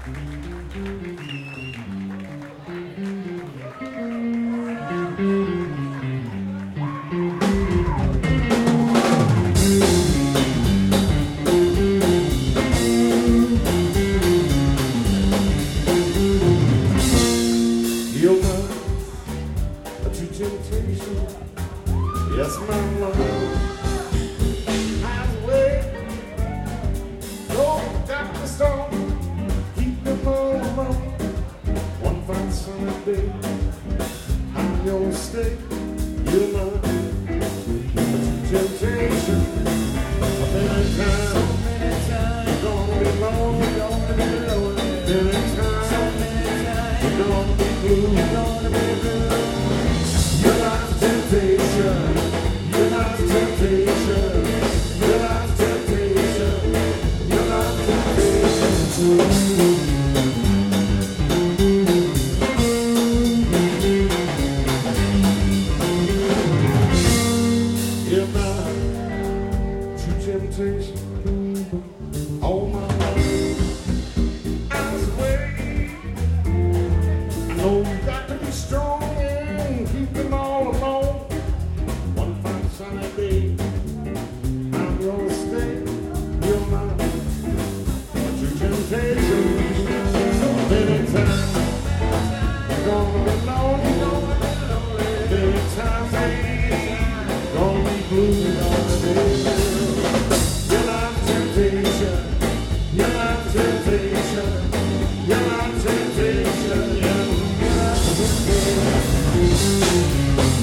You're my true temptation. Yes, my love has a way. Don't got the storm, keep them all alone. One fine sunny day, I'm your stay. You're my true temptation. Many times you're gonna be lonely, many times you're gonna be blue. You're not the temptation. You're not the temptation. You're not the temptation. You're not the temptation. You're my true temptation. All my life I swear, I know you got to be strong and keep them all alone. One fine sunny day, I'm your stay. You're my true temptation. Many times you're gonna be lonely, many times you're gonna be blue. You're not temptation. You're not temptation. You're not temptation. You're not temptation.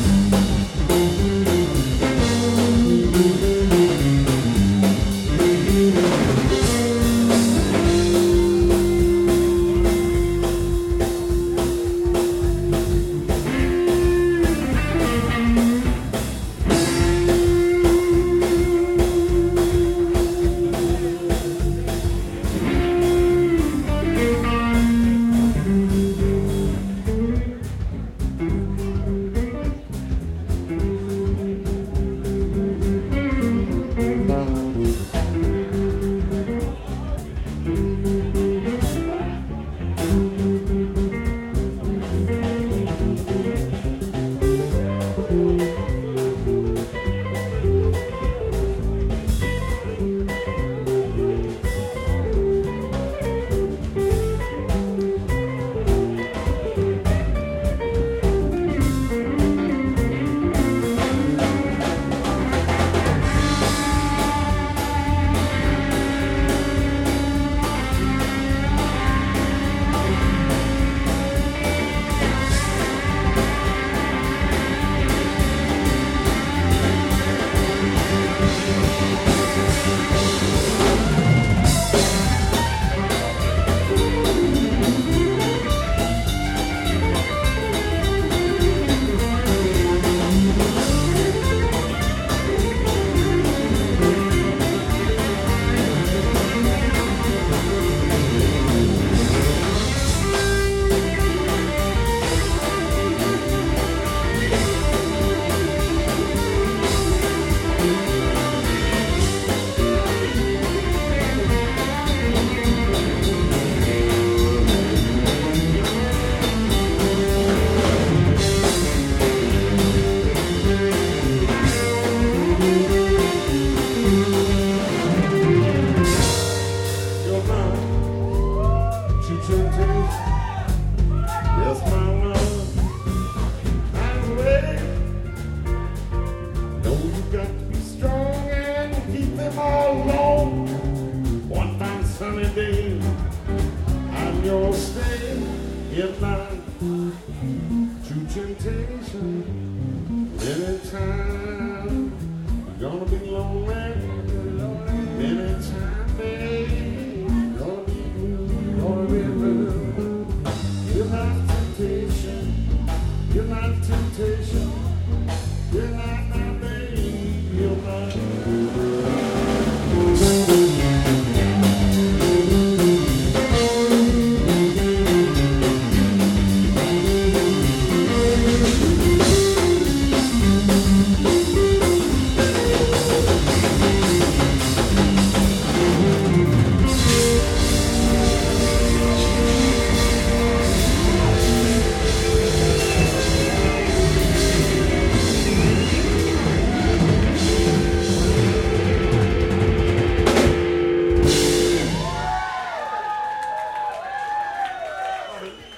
Yes, my love, I'm ready. Know you got to be strong and keep them all alone. One fine sunny day, I'm your stay. If not, true temptation, anytime.